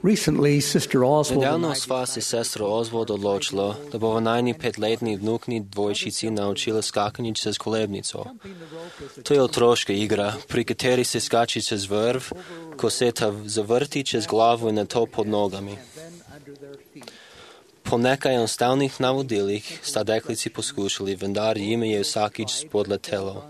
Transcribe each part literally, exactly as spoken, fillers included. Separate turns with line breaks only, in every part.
Recently, Sister Oswald and
Nedavno
I
sva se sestro Oswald odločila, da bova najni petletni vnukni dvojčici naučila skakanje čez kolebnico. To je otroška igra, pri kateri se skače čez vrv, ko se ta zavrti čez glavo in nato pod nogami. Po nekaj enostavnih navodilih sta deklici poskušali, vendar jim je vsakič spodletelo.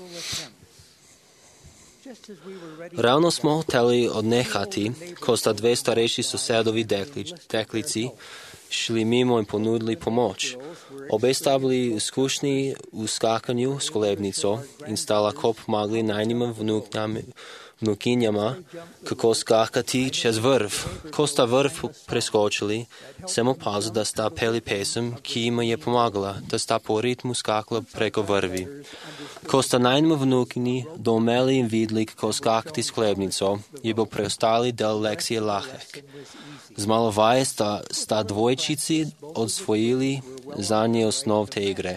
Ravno smo hoteli odnehati, ko sta dve starejši sosedovi deklič, deklici šli mimo in ponudili pomoč. Obe sta bili izkušeni v skakanju s kolebnico in sta lahko pomagali najnjima vnukinjama, kako skakati čez vrv. Ko sta vrv preskočili, sem opazil, da sta peli pesem, ki jima je pomagala, da sta po ritmu skakala preko vrvi. Ko sta najnjima vnukini doumeli in videli, kako skakati s kolebnico, je bil preostali del lekcije lahek. Z malo vaje sta, sta dvojčici odsvojili zanje osnov te igre.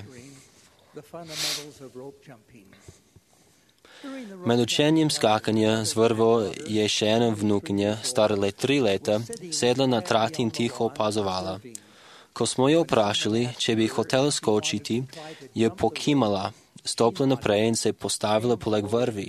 Med učenjem skakanja z vrvo je še ena vnukinja, stara le tri leta, sedla na trati in tiho opazovala. Ko smo jo vprašali, če bi hotela skočiti, je pokimala, stopila naprej in se postavila poleg vrvi.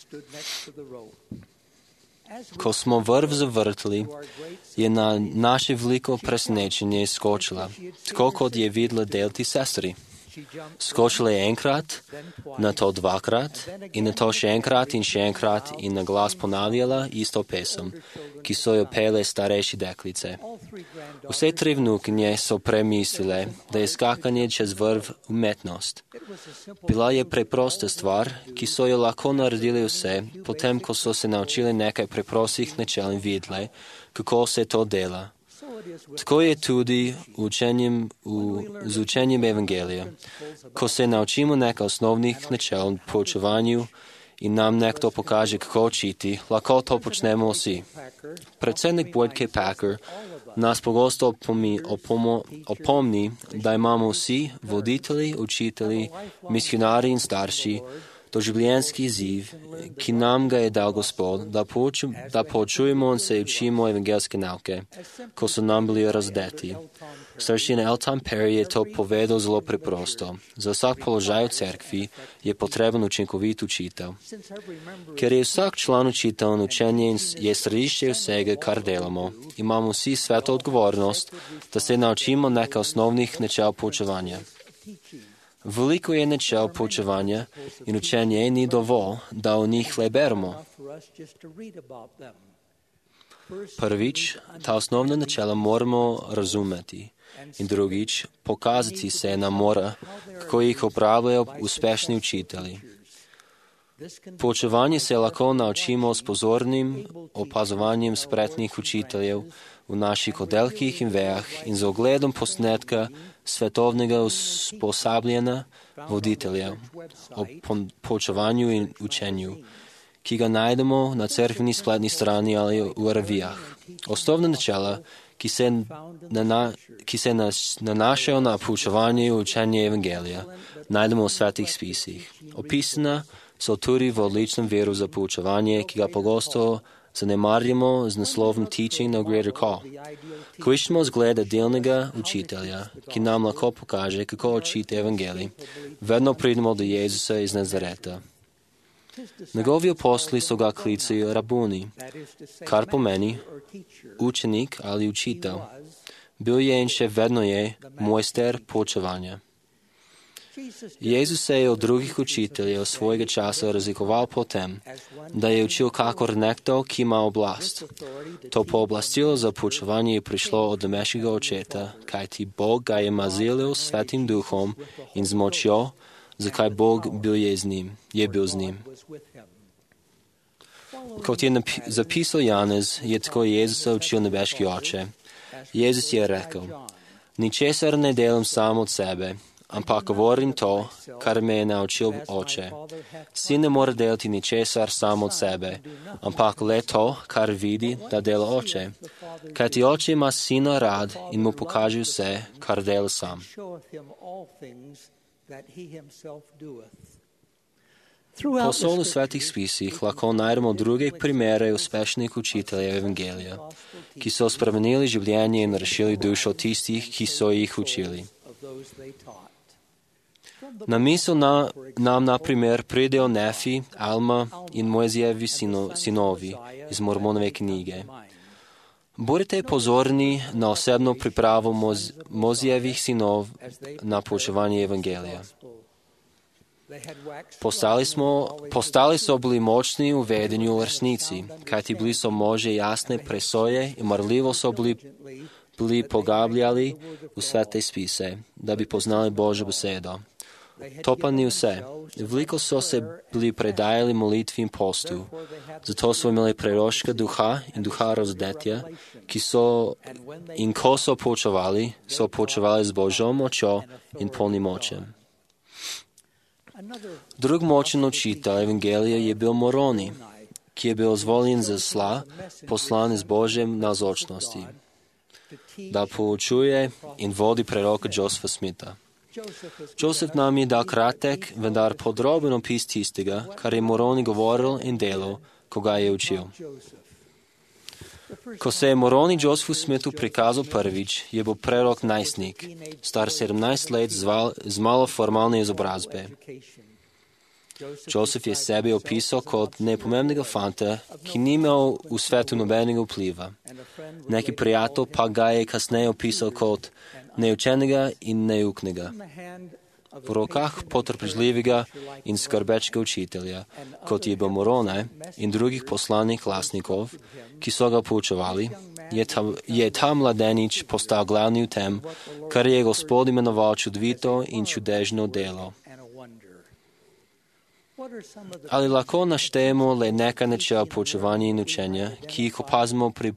Ko smo vrv zavrtili, je na naše veliko presenečenje skočila, tako kot je videla delati sestri. Skočila je enkrat, nato dvakrat in nato še enkrat in še enkrat in na glas ponavljala isto pesem, ki so jo pele starejši deklice. Vse tri vnukinje so premislile, da je skakanje čez vrv umetnost. Bila je preprosta stvar, ki so jo lahko naredili vse, potem ko so se naučili nekaj preprostih načel in videle, kako se to dela. Tako je tudi učenjem, v, z učenjem Evangelija. Ko se naučimo nekaj osnovnih načel v poučevanju in nam nekdo pokaže, kako učiti, lahko to počnemo vsi. Predsednik Boyd K. Packer nas pogosto opomi, opomo, opomni, da imamo vsi voditelji, učitelji, misionari in starši doživljenjski izziv, ki nam ga je dal Gospod, da, pouču, da poučujemo in se učimo evangelske nauke, ko so nam bili razdeti. Staršina L. Tom Perry je to povedal zelo preprosto. Za vsak položaj v cerkvi je potreben učinkovit učitelj. Ker je vsak član učitelj in učenje je središče vsega, kar delamo, imamo vsi sveto odgovornost, da se naučimo nekaj osnovnih načel poučevanja. Veliko je načel poučevanja in učenje ni dovolj, da o njih le beremo. Prvič, ta osnovna načela moramo razumeti in drugič, pokazati se nam mora, kako jih upravljajo uspešni učitelji. Poučevanje se lahko naučimo s pozornim opazovanjem spretnih učiteljev v naših oddelkih in vejah in z ogledom posnetka svetovnega usposabljanja voditeljev o poučevanju in učenju, ki ga najdemo na cerkveni spletni strani ali v revijah. Osnovna načela, ki se, nana, ki se nas, nanašajo na poučevanje in učenje Evangelija, najdemo v svetih spisih. Opisana so tudi v odličnem veru za poučevanje, ki ga pogosto zanemarjamo z naslovom Teaching No Greater Call. Ko iščemo zgleda delnega učitelja, ki nam lahko pokaže, kako učiti evangelij, vedno pridemo do Jezusa iz Nazareta. Njegovi apostoli so ga klicali rabuni, kar pomeni učenik ali učitelj. Bil je in še vedno je mojster poučevanja. Jezus se je od drugih učiteljev svojega časa razlikoval po tem, da je učil kakor nekdo, ki ima oblast. To pooblastilo za poučevanje je prišlo od nebeškega očeta, kajti Bog ga je mazilil s svetim duhom in z močjo, zakaj Bog bil je z njim, je bil z njim. Kot je zapisal Janez, je tako Jezusa učil nebeški oče. Jezus je rekel, ničesar ne delam sam od sebe, ampak govorim to, kar me je naučil oče. Sin ne more delati ničesar sam od sebe, ampak le to, kar vidi, da dela oče. Kajti oče ima sina rad in mu pokaže vse, kar dela sam. Posebno v svetih spisih lahko najdemo druge primere uspešnih učiteljev evangelija, ki so spremenili življenje in rešili dušo tistih, ki so jih učili. Na misel na, nam na primer pridejo Nefi, Alma in Mojzijevi sino, sinovi iz Mormonove knjige. Budite pozorni na osebno pripravo Moz, Mojzijevih sinov na poučevanje evangelija. Postali, smo, postali so bili močni v vedenju v resnici, kajti bili so može jasne presoje in marljivo so bili, bili pogabljali v svete spise, da bi poznali Božjo besedo. To pa ni vse. Veliko so se bili predajali molitvi in postu, zato so imeli preroška duha in duha razdetja, ki so in ko so poučevali, so poučevali z Božjo močjo in polnim močem. Drug močen učitelj evangelija je bil Moroni, ki je bil zvoljen za sla, poslan z Božjem nazočnosti, da poučuje in vodi preroka Josepha Smitha. Joseph nam je dal kratek, vendar podroben opis tistega, kar je Moroni govoril in delal, ko ga je učil. Ko se je Moroni Josephu Smithu prikazal prvič, je bil prerok najstnik, star sedemnajst let z malo formalne izobrazbe. Joseph je sebe opisal kot nepomembnega fanta, ki ni imel v svetu nobenega vpliva. Neki prijatelj pa ga je kasneje opisal kot neučenega in neuknega. V rokah potrpežljivega in skrbečega učitelja, kot je bil Moroni in drugih poslanih glasnikov, ki so ga poučevali, je ta, je ta mladenič postal glavni v tem, kar je Gospod imenoval čudovito in čudežno delo. Ali lahko naštejemo le nekaj načel poučevanja in učenja, ki jih opazimo pri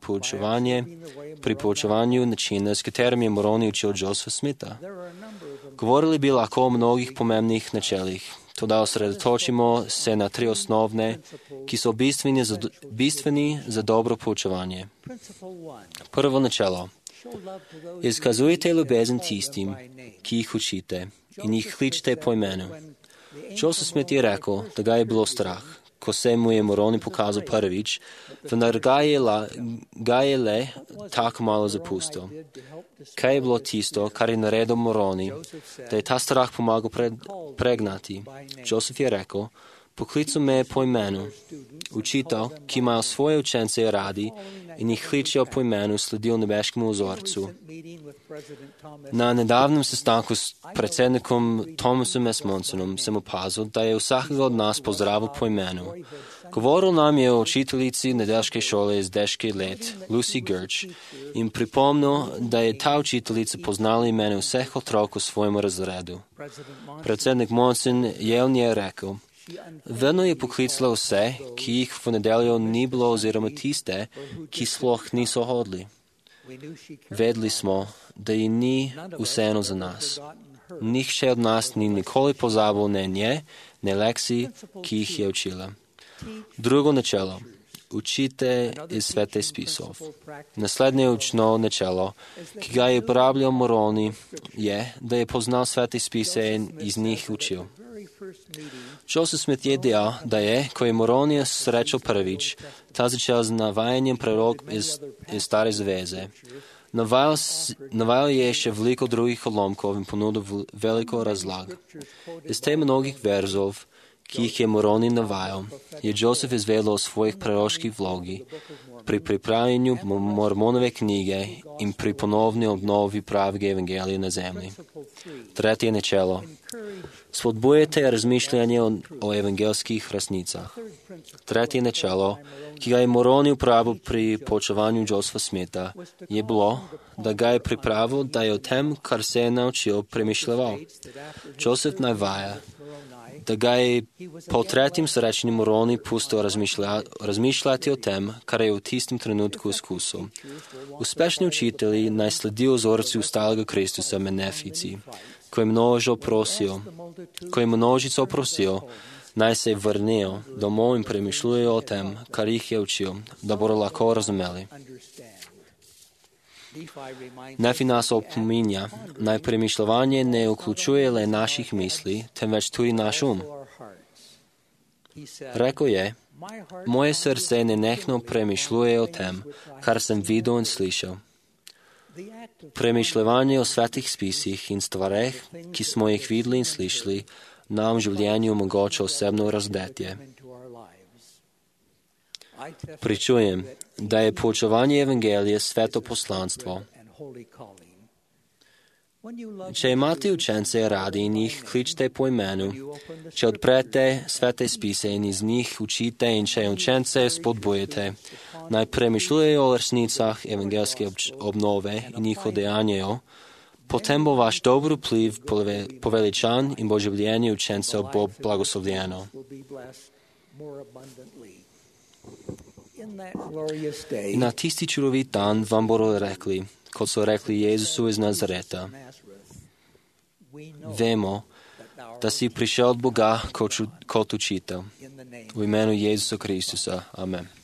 pri poučevanju načina, s katerim je Moroni učil Josepha Smitha? Govorili bi lahko o mnogih pomembnih načelih, toda osredotočimo se na tri osnovne, ki so bistveni za, bistveni za dobro poučevanje. Prvo načelo. Izkazujte ljubezen tistim, ki jih učite, in jih kličite po imenu. Joseph Smith je rekel, da ga je bilo strah, ko se mu je Moroni pokazal prvič, vendar ga je, la, ga je le tako malo zapustil. Kaj je bilo tisto, kar je naredil Moroni, da je ta strah pomagal pred, pregnati? Joseph je rekel, poklical me po imenu. Učitelj, ki imajo svoje učence radi in jih kličejo po imenu, sledijo nebeškemu vzorcu. Na nedavnem sestanku s predsednikom Thomasom S. Monsonom sem opazil, da je vsakega od nas pozdravil po imenu. Govoril nam je o učiteljici nedeljske šole iz deških let, Lucy Gerch, in pripomnil, da je ta učiteljica poznala imena vseh otrok v svojem razredu. Predsednik Monson je v njej rekel, vedno je poklicala vse, ki jih v nedeljo ni bilo oziroma tiste, ki sploh niso hodili. Vedeli smo, da ji ni vseeno za nas. Nihče od nas ni nikoli pozabil ne nje, ne lekcij, ki jih je učila. Drugo načelo. Učite iz svete spisov. Naslednje učno načelo, ki ga je uporabljal Moroni, je, da je poznal svete spise in iz njih učil. Joseph Smith je dejal, da je, ko je Moroni srečal prvič, ta začel z navajanjem prerok iz, iz stare zveze. Navajal, navajal je še veliko drugih odlomkov in ponudil veliko razlag. Iz te mnogih verzov, ki jih je Moroni navajal, je Joseph izvedel o svojih proroških vlogi pri pripravljanju Mormonove knjige in pri ponovni obnovi pravega evangelija na zemlji. Tretje načelo. Spodbujajte razmišljanje o, o evangelskih resnicah. Tretje načelo, ki ga je Moroni uporabil pri poučevanju Josepha Smitha, je bilo, da ga je pripravil, da je o tem, kar se je naučil, premišljal. Joseph navaja, da ga je po tretjem srečanju Moroni pustil razmišlja, razmišljati o tem, kar je v tistem trenutku izkusil. Uspešni učitelji naj sledijo vzorcu ostalega Kristusa med nefici, ko je množo prosil, ko je množico prosil, naj se vrnejo domov in premišljujejo o tem, kar jih je učil, da bodo lahko razumeli. Nefi nas opominja, naj premišljanje ne vključuje le naših misli, temveč tudi naš um. Rekao je, moje srce nenehno premišljuje o tem, kar sem videl in slišal. Premišljevanje o svetih spisih in stvareh, ki smo jih videli in slišali, nam v življenju omogoča osebno razdetje. Pričujem, da je poučevanje evangelije sveto poslanstvo. Če imate učence radi in jih kličte po imenu, če odprete svete spise in iz njih učite in če učence spodbujete, naj premišljujejo o resnicah evangelske obnove in jih odejanjajo, potem bo vaš dober vpliv poveličan in bo življenje učencev bo blagoslovljeno. In na tisti čudovit dan vam bodo rekli, kot so rekli Jezusu iz Nazareta. Vemo, da si prišel od Boga kot učitelj. V imenu Jezusa Kristusa. Amen.